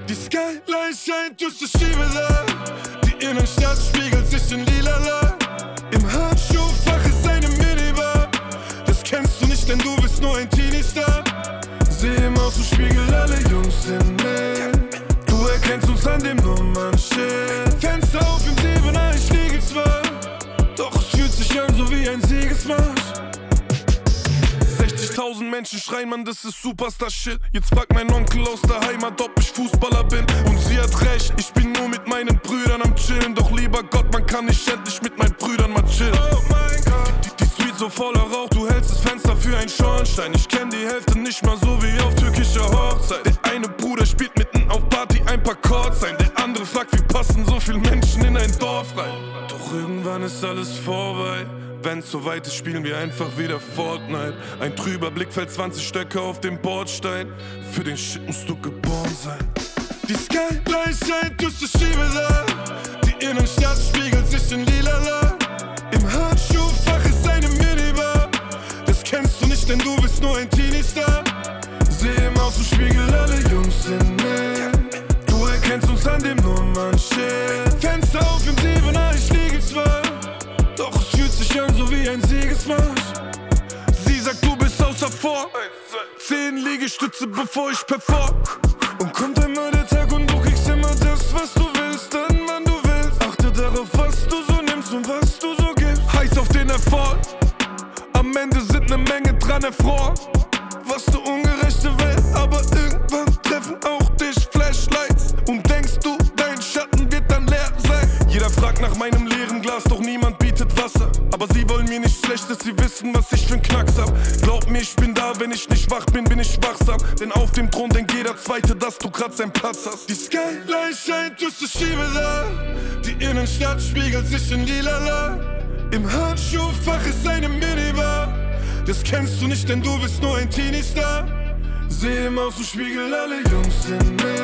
Die Skyline scheint durch die Schiebele. Die Innenstadt spiegelt sich in lilala. Im Handschuhfach ist eine Minibar. Das kennst du nicht, denn du bist nur ein Teenie-Star. Seh im Außenspiegel, alle Jungs sind mit. Du erkennst uns an dem Nummernschild. Fenster auf im 7er, ich liege zwar, doch es fühlt sich an so wie ein Siegesmarsch. 60.000 Menschen schreien, Mann, das ist Superstar-Shit. Jetzt fragt mein Onkel aus der Heimat, ob ich Fußballer bin. Und sie hat recht, ich bin nur mit meinen Brüdern am Chillen. Doch lieber Gott, man kann nicht endlich mit meinen Brüdern mal chillen. Oh mein Gott, die Suite so voller Rauch, du hältst das Fenster für einen Schornstein. Ich kenn die Hälfte nicht mal so wie auf türkischer Hochzeit. Der eine Bruder spielt mitten auf Party ein paar Chords ein. Der andere fragt, wie passen so viele Menschen in ein Dorf rein. Doch irgendwann ist alles vorbei. Wenn's so weit ist, spielen wir einfach wieder Fortnite. Ein trüber Blick fällt 20 Stöcke auf den Bordstein. Für den Shit musst du geboren sein. Die Skyline scheint durch die Schiebele. Die Innenstadt spiegelt sich in lilala. Im Handschuhfach ist eine Minibar. Das kennst du nicht, denn du bist nur ein Teenie-Star. Seh im Außenspiegel, alle Jungs sind mit. Du erkennst uns an dem Nummernschild. Fenster auf im 7er, ich liege zwar, doch es fühlt sich an so wie ein Siegesmarsch. Sie sagt, du bist außer Form. 10 Liegestütze, bevor ich perform. Und kommt einmal der Tag und du kriegst immer das, was du willst, dann wann du willst. Achte darauf, was du so nimmst und was du so gibst. Heiß auf den Erfolg, am Ende sind ne Menge dran erfroren. Was du Ungerechte willst, aber irgendwann treffen auch dich Flashlights. Und denkst du, dein Schatten wird dann leer sein. Jeder fragt nach meinem leeren Glas, doch niemand bietet Wasser. Aber sie wollen mir nichts Schlechtes, sie wissen, was ich für'n Knacks hab. Glaub mir, ich bin da, wenn ich nicht wach bin, bin ich wachsam. Denn auf dem Thron denkt jeder Zweite, dass du grad seinen Platz hast. Die Skyline scheint durch die Schiebele. Die Innenstadt spiegelt sich in lilala. Im Handschuhfach ist eine Minibar. Das kennst du nicht, denn du bist nur ein Teenie-Star. Seh im Außenspiegel, alle Jungs sind mit.